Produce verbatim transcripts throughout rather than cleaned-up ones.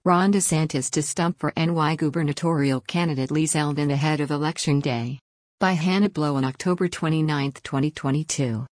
Ron DeSantis to stump for N Y gubernatorial candidate Lee Zeldin ahead of Election Day. By Hannah Blow on October twenty-ninth, twenty twenty-two.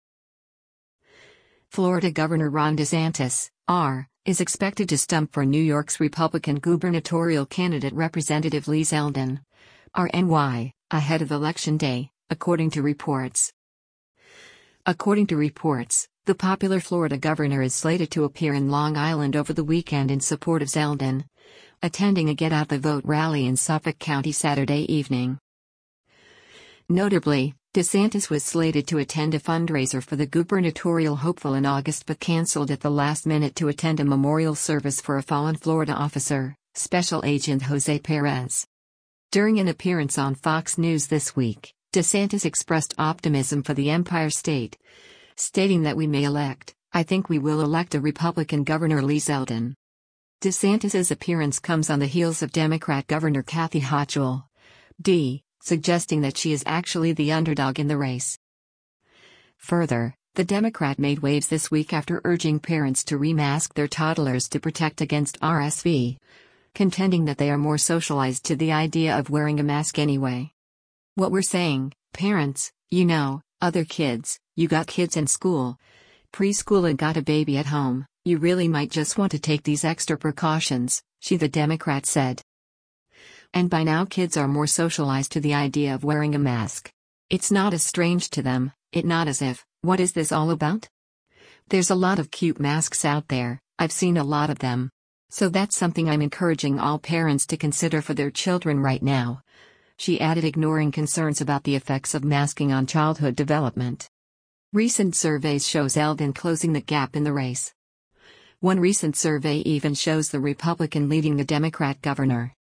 Florida Governor Ron DeSantis, R, is expected to stump for New York's Republican gubernatorial candidate Representative Lee Zeldin, R N Y, ahead of Election Day, according to reports. According to reports, the popular Florida governor is slated to appear in Long Island over the weekend in support of Zeldin, attending a Get Out the Vote rally in Suffolk County Saturday evening. Notably, DeSantis was slated to attend a fundraiser for the gubernatorial hopeful in August but canceled at the last minute to attend a memorial service for a fallen Florida officer, Special Agent Jose Perez. During an appearance on Fox News this week, DeSantis expressed optimism for the Empire State, stating that we may elect, I think we will elect a Republican Governor Lee Zeldin. DeSantis's appearance comes on the heels of Democrat Governor Kathy Hochul, D, suggesting that she is actually the underdog in the race. Further, the Democrat made waves this week after urging parents to remask their toddlers to protect against R S V, contending that they are more socialized to the idea of wearing a mask anyway. What we're saying, parents, you know, other kids, you got kids in school, preschool and got a baby at home, you really might just want to take these extra precautions, she the Democrat said. And by now kids are more socialized to the idea of wearing a mask. It's not as strange to them, it not as if, what is this all about? There's a lot of cute masks out there, I've seen a lot of them. So that's something I'm encouraging all parents to consider for their children right now, she added, ignoring concerns about the effects of masking on childhood development. Recent surveys show Zeldin closing the gap in the race. One recent survey even shows the Republican leading the Democrat governor.